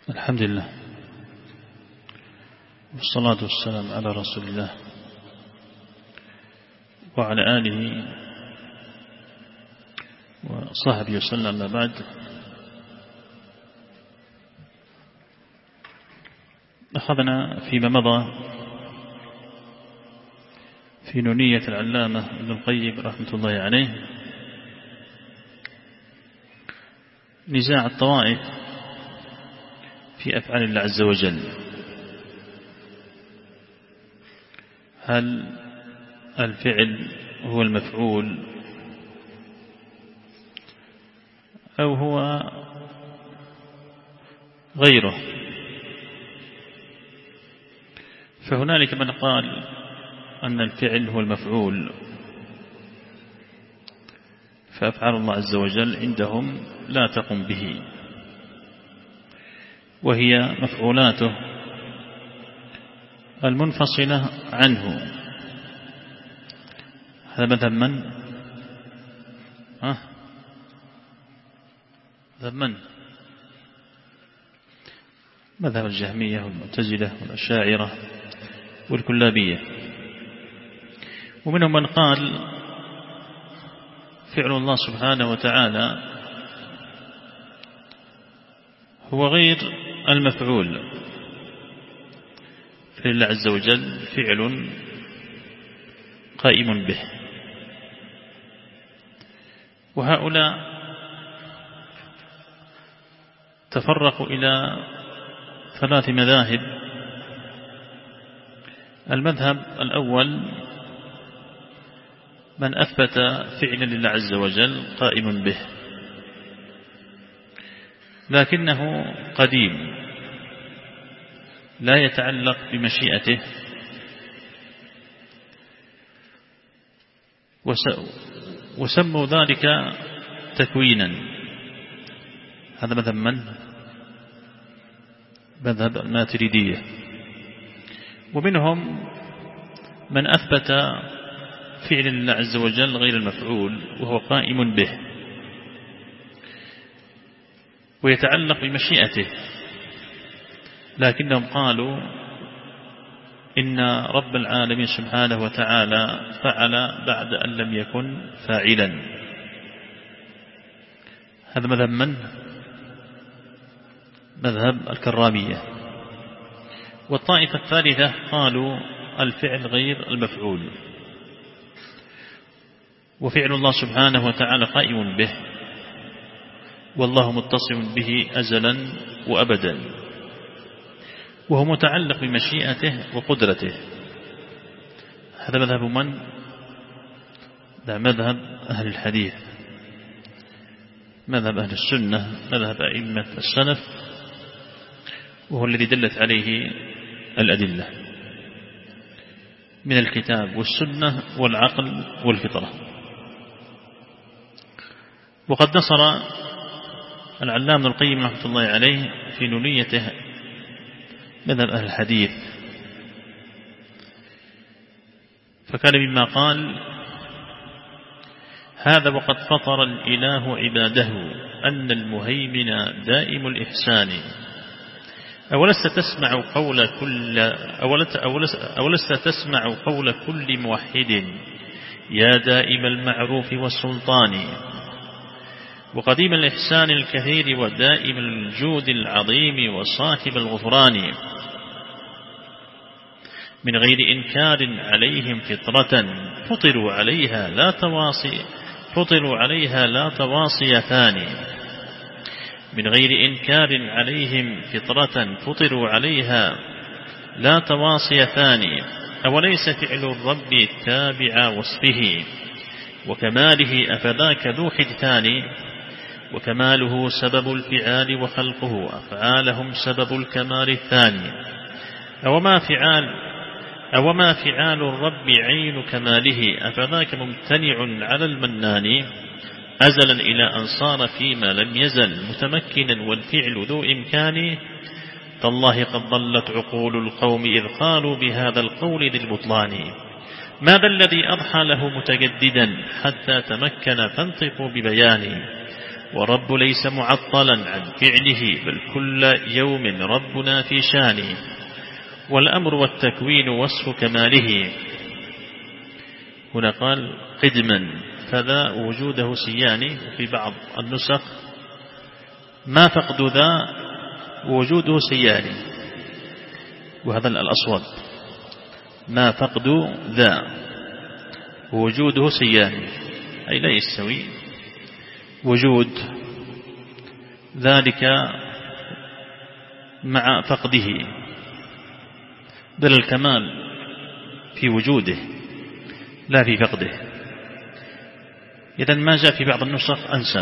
الحمد لله والصلاة والسلام على رسول الله وعلى آله وصحبه وسلم. أما بعد، أخذنا فيما مضى في نونية العلامة ابن القيم رحمة الله عليه نزاع الطوائف في أفعال الله عز وجل. هل الفعل هو المفعول أو هو غيره؟ فهنالك من قال أن الفعل هو المفعول، فأفعال الله عز وجل عندهم لا تقم به، وهي مفعولاته المنفصلة عنه. هذا مذهب من؟ مذهب الجهمية والمعتزلة والأشاعرة والكلابية. ومنهم من قال فعل الله سبحانه وتعالى هو غير المفعول، فلله عز وجل فعل قائم به. وهؤلاء تفرقوا إلى 3 مذاهب. المذهب الأول من أثبت فعلا لله عز وجل قائم به، لكنه قديم لا يتعلق بمشيئته، وسموا ذلك تكوينا. هذا مذهب من؟ مذهب الماتريدية. ومنهم من أثبت فعل الله عز وجل غير المفعول وهو قائم به ويتعلق بمشيئته، لكنهم قالوا إن رب العالمين سبحانه وتعالى فعل بعد أن لم يكن فاعلا. هذا مذهب من؟ مذهب الكرامية. والطائفة الثالثة قالوا الفعل غير المفعول، وفعل الله سبحانه وتعالى قائم به، والله متصف به أزلا وأبدا، وهو متعلق بمشيئته وقدرته. هذا مذهب من؟ ده مذهب أهل الحديث، مذهب أهل السنة، مذهب أئمة السلف، وهو الذي دلت عليه الأدلة من الكتاب والسنة والعقل والفطرة. وقد نصر العلامة ابن القيم رحمة الله عليه في نونيته مذهب أهل الحديث، فكان مما قال: هذا وقد فطر الإله عباده أن المهيمن دائم الإحسان، أولست تسمع قول كل موحد يا دائم المعروف والسلطان، وقديم الإحسان الكثير ودائم الجود العظيم وصاحب الغفران، من غير إنكار عليهم فطرة فطروا عليها لا تواصي ثاني، من غير إنكار عليهم فطرة فطروا عليها لا تواصي ثاني، أوليس فعل الرب تابع وصفه وكماله أفذاك ذو حدثان، وكماله سبب الفعال وخلقه أفعالهم سبب الكمال الثاني، أوما فعال الرب عين كماله أفذاك ممتنع على المنان، أزلا إلى أن صار فيما لم يزل متمكنا والفعل ذو إمكان، تالله قد ضلت عقول القوم إذ قالوا بهذا القول ذي البطلان، ماذا الذي أضحى له متجددا حتى تمكن فانطقوا ببيانه، والرب ليس معطلا عن فعله، بل كل يوم ربنا في شانه، والأمر والتكوين وصف كماله. هنا قال قدما، فذا وجوده سياني، وفي بعض النسخ ما فقد ذا وجوده سياني، وهذا الأصوب، ما فقد ذا وجوده سياني، أي لا يستوي وجود ذلك مع فقده، بل الكمال في وجوده لا في فقده. إذن ما جاء في بعض النسخ أنسب،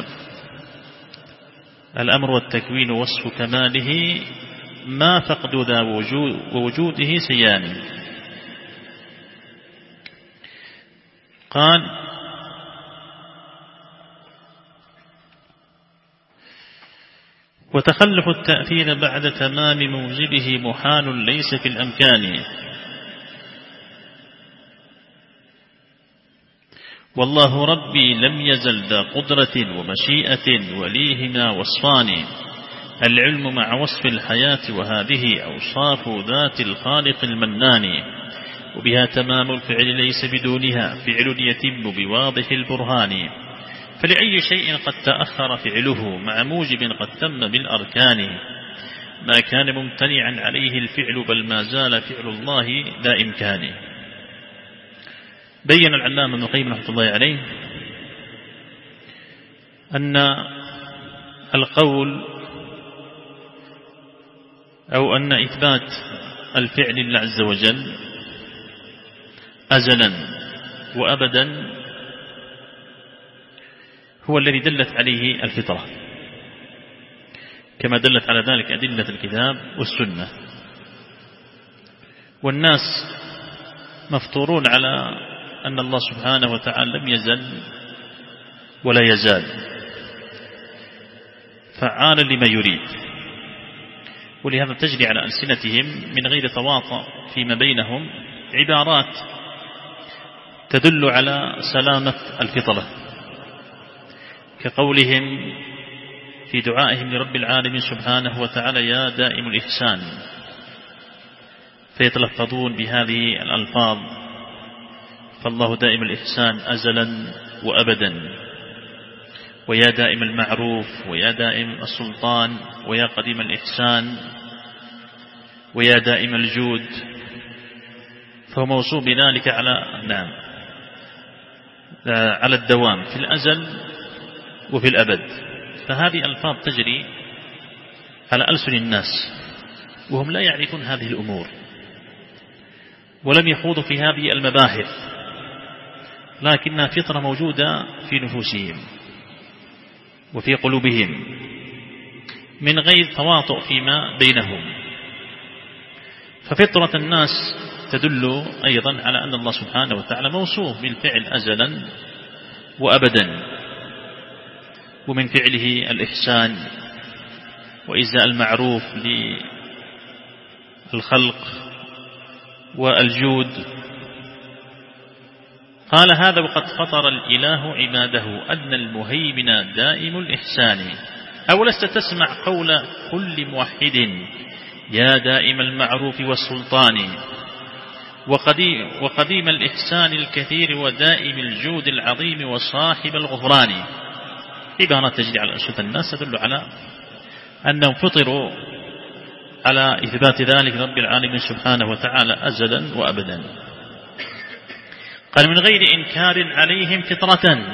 الأمر والتكوين وصف كماله، ما فقد ذا ووجوده سيان. قال وتخلف التأثير بعد تمام موجبه محال ليس في الأمكان، والله ربي لم يزل ذا قدرة ومشيئة وليهما وصفان، العلم مع وصف الحياة، وهذه أوصاف ذات الخالق المنان، وبها تمام الفعل ليس بدونها فعل يتم بواضح البرهان، فلأي شيء قد تأخر فعله مع موجب قد تم بالأركان، ما كان ممتنعا عليه الفعل بل ما زال فعل الله ذا إمكان. بين العلامة ابن القيم رحمة الله عليه أن القول أو أن إثبات الفعل لله عز وجل أزلا وأبدا هو الذي دلت عليه الفطرة، كما دلت على ذلك أدلة الكتاب والسنة، والناس مفطورون على أن الله سبحانه وتعالى لم يزل ولا يزال فعالا لما يريد، ولهذا تجري على ألسنتهم من غير تواطؤ فيما بينهم عبارات تدل على سلامة الفطرة، كقولهم في دعائهم لرب العالمين سبحانه وتعالى يا دائم الإحسان، فيتلفظون بهذه الألفاظ، فالله دائم الإحسان أزلا وأبدا، ويا دائم المعروف، ويا دائم السلطان، ويا قديم الإحسان، ويا دائم الجود، فهو موصوف بذلك على الدوام في الأزل وفي الأبد. فهذه ألفاظ تجري على ألسن الناس وهم لا يعرفون هذه الأمور ولم يخوضوا في هذه المباحث، لكنها فطرة موجودة في نفوسهم وفي قلوبهم من غير تواطؤ فيما بينهم. ففطرة الناس تدل أيضا على أن الله سبحانه وتعالى موصوف بالفعل أزلا وأبدا، ومن فعله الإحسان وإزاء المعروف للخلق والجود. قال هذا وقد فطر الإله عباده أن المهيمن دائم الإحسان، أولست تسمع قول كل موحد يا دائم المعروف والسلطان، وقديم الإحسان الكثير ودائم الجود العظيم وصاحب الغفران. عبارة تجري على أنشطة الناس تدل على أنهم فطروا على إثبات ذلك رب العالمين سبحانه وتعالى أزلا وأبدا. قال من غير إنكار عليهم فطرة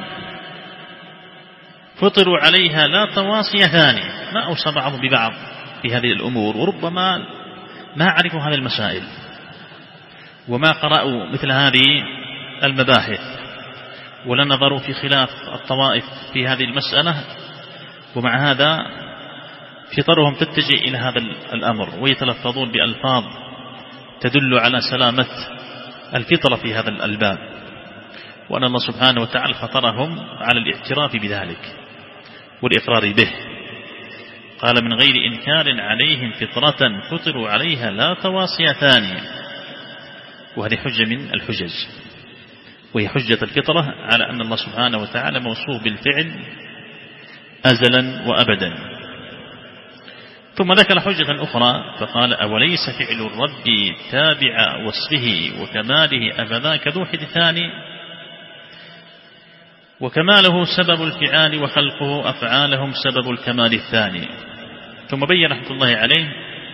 فطروا عليها لا تواصي ثاني، ما أوصى بعضهم ببعض في هذه الأمور، وربما ما عرفوا هذه المسائل وما قرأوا مثل هذه المباحث ولا نظروا في خلاف الطوائف في هذه المسألة، ومع هذا فطرهم تتجه إلى هذا الأمر ويتلفظون بألفاظ تدل على سلامة الفطرة في هذا الباب، وأن الله سبحانه وتعالى فطرهم على الاعتراف بذلك والإقرار به. قال من غير إنكار عليهم فطرة فطروا عليها لا تواصي ثانية، وهذه حجة من الحجج، وهي حجة الفطرة على أن الله سبحانه وتعالى موصوف بالفعل أزلا وأبدا. ثم ذكر حجة أخرى فقال: أوليس فعل الرب تابع وصفه وكماله أفذاك ذو حدثان، وكماله سبب الفعال وخلقه أفعالهم سبب الكمال الثاني. ثم بين رحمة الله عليه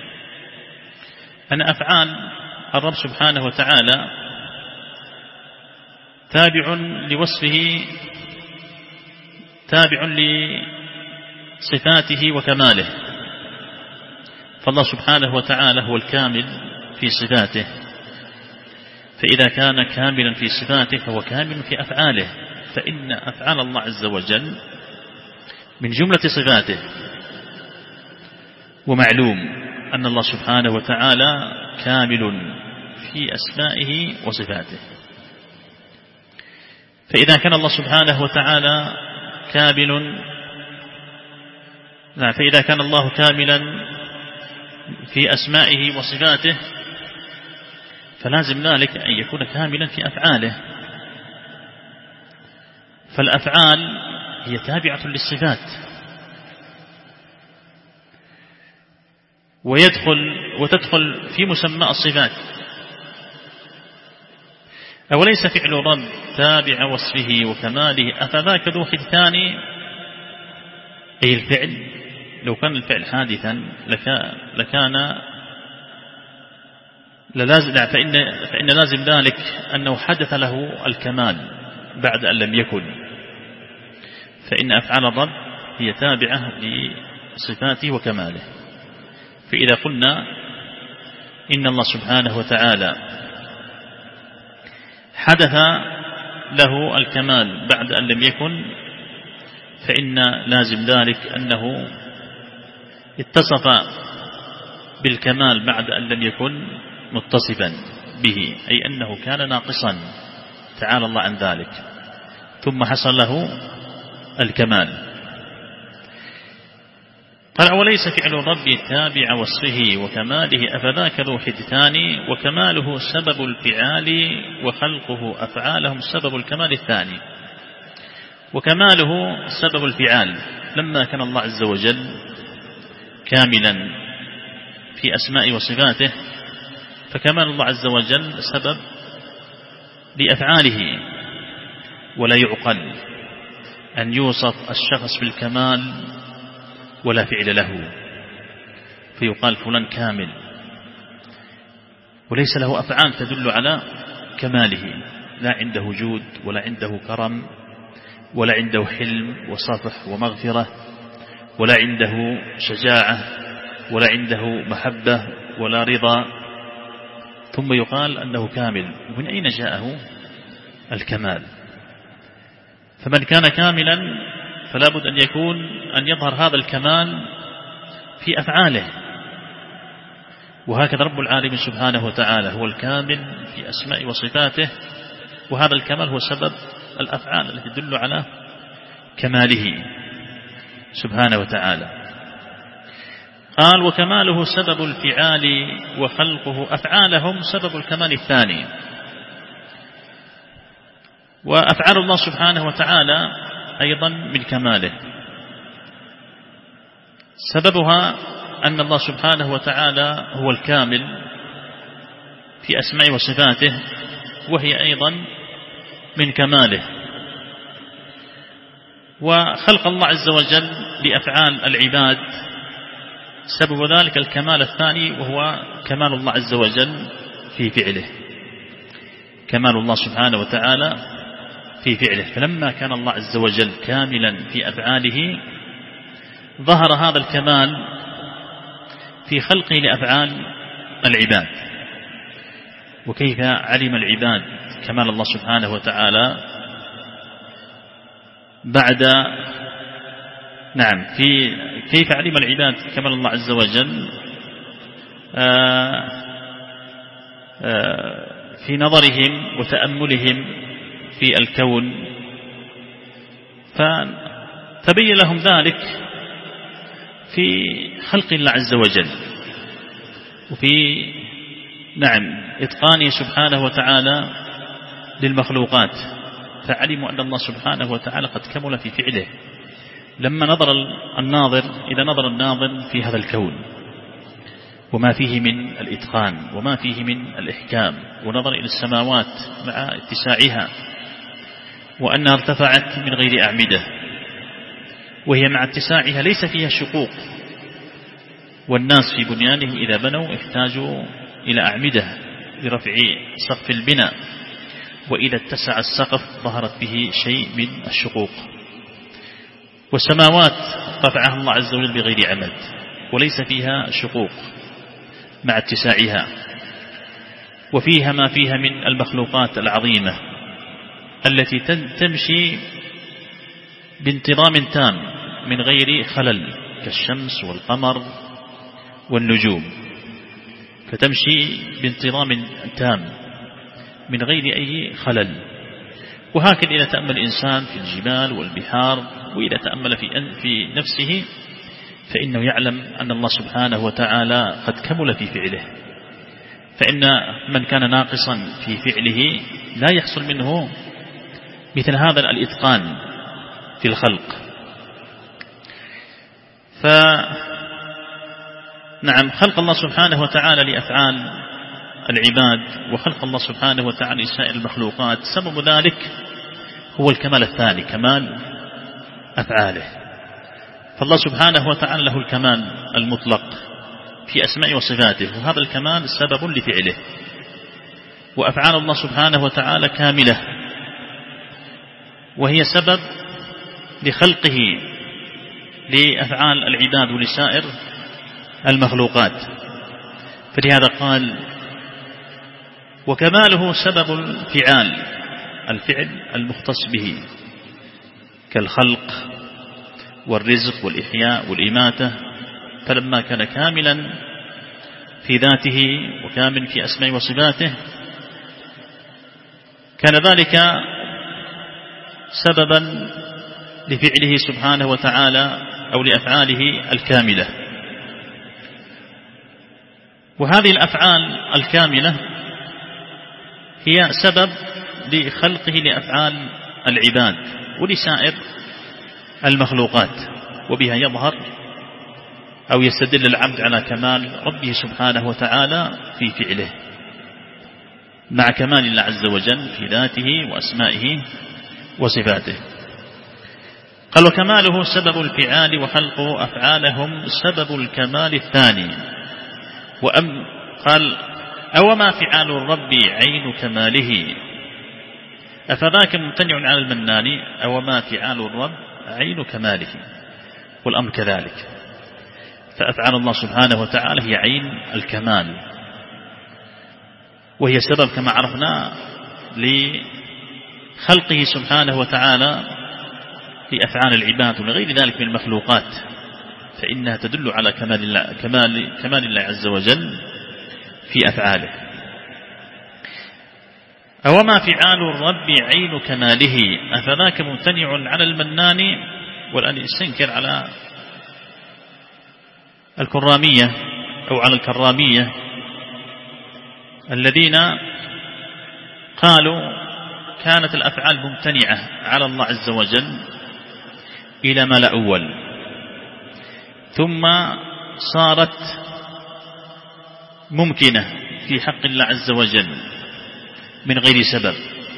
أن أفعال الرب سبحانه وتعالى تابع لوصفه، تابع لصفاته وكماله، فالله سبحانه وتعالى هو الكامل في صفاته، فإذا كان كاملا في صفاته فهو كامل في أفعاله، فإن أفعال الله عز وجل من جملة صفاته. ومعلوم أن الله سبحانه وتعالى كامل في أسمائه وصفاته، فإذا كان الله سبحانه وتعالى فإذا كان الله كاملا في أسمائه وصفاته فلازم ذلك أن يكون كاملا في أفعاله، فالأفعال هي تابعة للصفات، وتدخل في مسمى الصفات. أوليس فعل الرب تابع وصفه وكماله أفذاك ذو حدثان، أي الفعل لو كان الفعل حادثا فإن لازم ذلك أنه حدث له الكمال بعد أن لم يكن، فإن أفعال الرب هي تابعة لصفاته وكماله. فإذا قلنا إن الله سبحانه وتعالى حدث له الكمال بعد أن لم يكن، فإن لازم ذلك أنه اتصف بالكمال بعد أن لم يكن متصفا به، أي أنه كان ناقصا تعالى الله عن ذلك ثم حصل له الكمال. قال: أوليس فعل الرب تابع وصفه وكماله أفذاك ذو حدثان، وكماله سبب الفعال وخلقه أفعالهم سبب الكمال الثاني. وكماله سبب الفعال، لما كان الله عز وجل كاملا في أسماء وصفاته فكمال الله عز وجل سبب لأفعاله، ولا يعقل أن يوصف الشخص بالكمال ولا فعل له، فيقال فلان كامل وليس له أفعال تدل على كماله، لا عنده جود ولا عنده كرم ولا عنده حلم وصفح ومغفرة ولا عنده شجاعة ولا عنده محبة ولا رضا، ثم يقال أنه كامل. من أين جاءه الكمال؟ فمن كان كاملا فلا بد أن يظهر هذا الكمال في أفعاله، وهكذا رب العالمين سبحانه وتعالى هو الكامل في أسماء وصفاته، وهذا الكمال هو سبب الأفعال التي تدل على كماله سبحانه وتعالى. قال: وكماله سبب الفعال وخلقه أفعالهم سبب الكمال الثاني. وأفعال الله سبحانه وتعالى أيضا من كماله، سببها أن الله سبحانه وتعالى هو الكامل في أسماء وصفاته، وهي أيضا من كماله. وخلق الله عز وجل لأفعال العباد سبب ذلك الكمال الثاني، وهو كمال الله عز وجل في فعله، كمال الله سبحانه وتعالى في فعله. فلما كان الله عز وجل كاملا في أفعاله ظهر هذا الكمال في خلقه لأفعال العباد. وكيف علم العباد كمال الله سبحانه وتعالى بعد كيف علم العباد كمال الله عز وجل في نظرهم وتأملهم في الكون، فتبين لهم ذلك في خلق الله عز وجل وفي إتقانه سبحانه وتعالى للمخلوقات، فعلموا أن الله سبحانه وتعالى قد كمل في فعله لما إذا نظر الناظر في هذا الكون وما فيه من الإتقان وما فيه من الإحكام، ونظر إلى السماوات مع اتساعها وأنها ارتفعت من غير أعمدة، وهي مع اتساعها ليس فيها شقوق، والناس في بنيانهم إذا بنوا احتاجوا إلى أعمدة لرفع سقف البناء، وإذا اتسع السقف ظهرت به شيء من الشقوق. والسماوات رفعها الله عز وجل بغير عمد وليس فيها شقوق مع اتساعها، وفيها ما فيها من المخلوقات العظيمة التي تمشي بانتظام تام من غير خلل، كالشمس والقمر والنجوم، فتمشي بانتظام تام من غير أي خلل. وهكذا إذا تأمل الإنسان في الجبال والبحار، وإذا تأمل في نفسه، فإنه يعلم أن الله سبحانه وتعالى قد كمل في فعله، فإن من كان ناقصا في فعله لا يحصل منه مثل هذا الإتقان في الخلق. فنعم، خلق الله سبحانه وتعالى لأفعال العباد وخلق الله سبحانه وتعالى لسائر المخلوقات، سبب ذلك هو الكمال الثاني، كمال أفعاله. فالله سبحانه وتعالى له الكمال المطلق في أسماء وصفاته، وهذا الكمال سبب لفعله. وأفعال الله سبحانه وتعالى كاملة، وهي سبب لخلقه لأفعال العباد ولسائر المخلوقات. فلهذا قال: وكماله سبب الفعل المختص به، كالخلق والرزق والإحياء والإماتة. فلما كان كاملا في ذاته وكامل في أسماء وصفاته، كان ذلك سببا لفعله سبحانه وتعالى أو لأفعاله الكاملة. وهذه الأفعال الكاملة هي سبب لخلقه لأفعال العباد ولسائر المخلوقات، وبها يظهر أو يستدل العبد على كمال ربه سبحانه وتعالى في فعله، مع كمال الله عز وجل في ذاته وأسمائه وصفاته. قال: وكماله سبب الفعال وخلقه أفعالهم سبب الكمال الثاني. قال: أوما فعال الرب عين كماله أفذاك ممتنع على المنان، أوما فعال الرب عين كماله. والأمر كذلك، فأفعال الله سبحانه وتعالى هي عين الكمال، وهي سبب كما عرفنا لخلقه سبحانه وتعالى لأفعال العباد ولغير ذلك من المخلوقات، فإنها تدل على كمال الله عز وجل في أفعاله. أوما فعال الرب عين كماله أفذاك ممتنع على المنان. والآن يستنكر على الكرامية أو على الكرامية الذين قالوا كانت الأفعال ممتنعة على الله عز وجل إلى ما لا أول، ثم صارت ممكنة في حق الله عز وجل من غير سبب.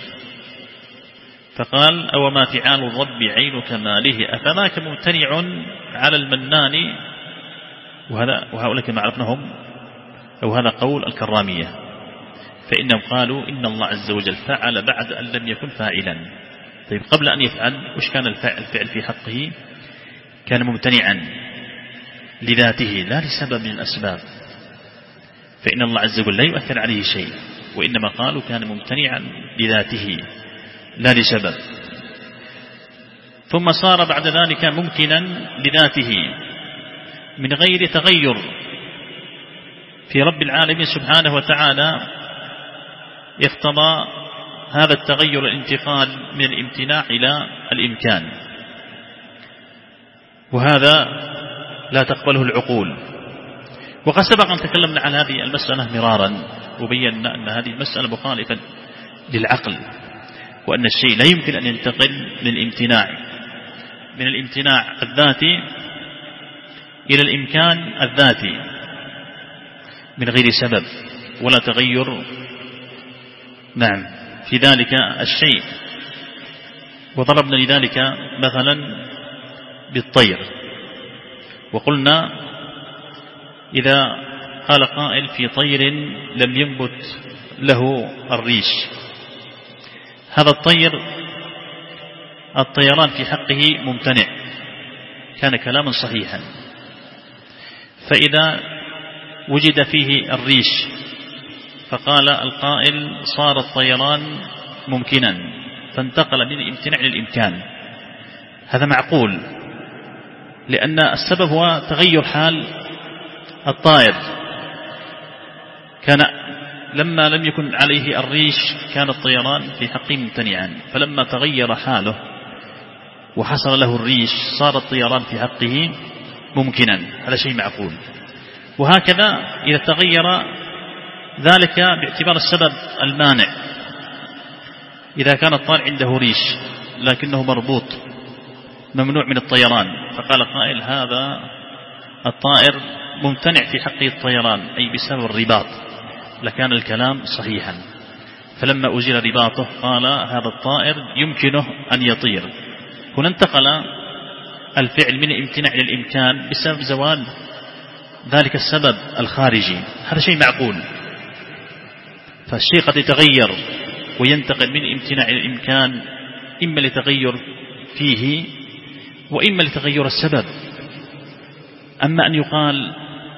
فقال: أوما فعال الرب عين كماله أفذاك ممتنع على المنان. وهؤلاء كما عرفناهم، أو هذا قول الكرامية، فإنهم قالوا إن الله عز وجل فعل بعد أن لم يكن فاعلا. طيب، قبل أن يفعل وش كان الفعل في حقه؟ كان ممتنعا لذاته لا لسبب من الأسباب، فإن الله عز وجل لا يؤثر عليه شيء، وإنما قالوا كان ممتنعا لذاته لا لسبب، ثم صار بعد ذلك ممكنا لذاته من غير تغير في رب العالمين سبحانه وتعالى يقتضى هذا التغير الانتقال من الامتناع إلى الإمكان، وهذا لا تقبله العقول. وقد سبق أن تكلمنا عن هذه المسألة مرارا، وبينا أن هذه المسألة مخالفة للعقل، وأن الشيء لا يمكن أن ينتقل من الامتناع من الامتناع الذاتي إلى الإمكان الذاتي من غير سبب ولا تغير نعم في ذلك الشيء. وضربنا لذلك مثلا بالطير، وقلنا إذا قال قائل في طير لم ينبت له الريش، هذا الطير الطيران في حقه ممتنع، كان كلاما صحيحا. فإذا وجد فيه الريش فقال القائل صار الطيران ممكنا، فانتقل من الامتناع للإمكان، هذا معقول، لأن السبب هو تغير حال الطائر. كان لما لم يكن عليه الريش كان الطيران في حقه ممتنعا، فلما تغير حاله وحصل له الريش صار الطيران في حقه ممكنا، هذا شيء معقول. وهكذا إذا تغير ذلك باعتبار السبب المانع، إذا كان الطائر عنده ريش لكنه مربوط ممنوع من الطيران، فقال قائل هذا الطائر ممتنع في حقه الطيران أي بسبب الرباط، لكان الكلام صحيحا. فلما أزيل رباطه قال هذا الطائر يمكنه أن يطير. هنا انتقل الفعل من الامتناع إلى الإمكان بسبب زوال ذلك السبب الخارجي، هذا شيء معقول. فالشيء قد يتغير وينتقل من الامتناع إلى الإمكان إما لتغير فيه وإما لتغير السبب. أما أن يقال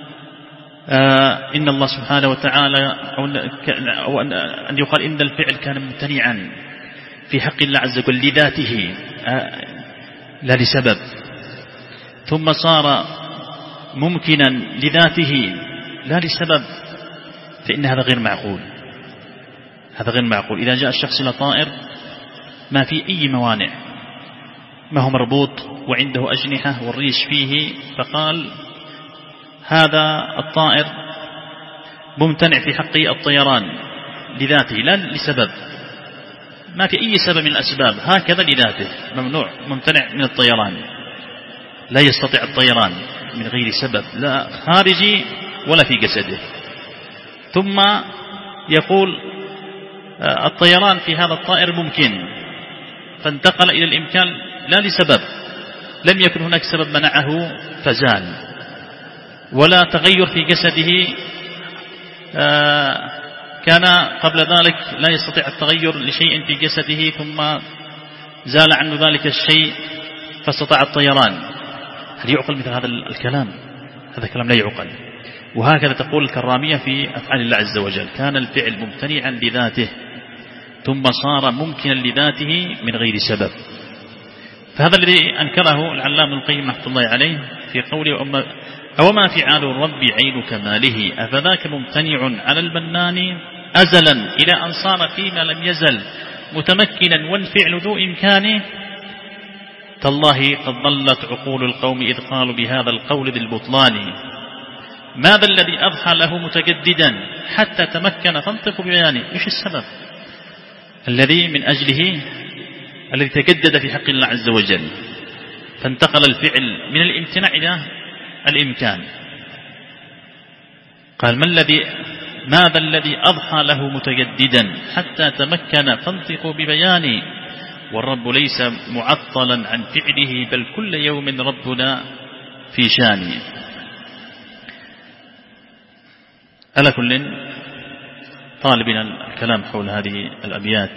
إن الله سبحانه وتعالى أو أن يقال إن الفعل كان ممتنعا في حق الله عز وجل لذاته لا لسبب، ثم صار ممكنا لذاته لا لسبب، فإن هذا غير معقول. هذا غير معقول. إذا جاء الشخص إلى طائر ما في أي موانع، ما هو مربوط وعنده أجنحة والريش فيه، فقال هذا الطائر ممتنع في حقه الطيران لذاته لا لسبب، ما في أي سبب من الأسباب، هكذا لذاته ممنوع ممتنع من الطيران، لا يستطيع الطيران من غير سبب لا خارجي ولا في جسده. ثم يقول الطيران في هذا الطائر ممكن، فانتقل إلى الإمكان لا لسبب، لم يكن هناك سبب منعه فزال، ولا تغير في جسده، كان قبل ذلك لا يستطيع التغير لشيء في جسده ثم زال عنه ذلك الشيء فاستطاع الطيران. هل يعقل مثل هذا الكلام؟ هذا كلام لا يعقل. وهكذا تقول الكرامية في أفعال الله عز وجل، كان الفعل ممتنعا لذاته ثم صار ممكنا لذاته من غير سبب. فهذا الذي أنكره العلامة ابن القيم رحمة الله عليه في قوله أوما فعال الرب عين كماله أفذاك ممتنع على المنان أزلا إلى أن صار فيما لم يزل متمكنا والفعل ذو إمكانه. تالله قد ضلت عقول القوم إذ قالوا بهذا القول ذي البطلان ماذا الذي أضحى له متجددا حتى تمكن فانطق ببيانه. إيش السبب الذي من أجله الذي تجدد في حق الله عز وجل فانتقل الفعل من الامتناع إلى الإمكان؟ قال ماذا الذي أضحى له متجددا حتى تمكن فانطقوا ببيانه والرب ليس معطلا عن فعله بل كل يوم ربنا في شانه. على كل طالبنا الكلام حول هذه الأبيات،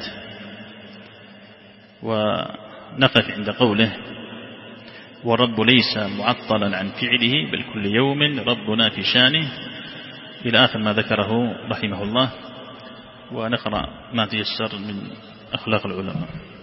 ونقف عند قوله والرب ليس معطلا عن فعله بل كل يوم ربنا في شانه إلى آخر ما ذكره رحمه الله، ونقرأ ما تيسر من أخلاق العلماء.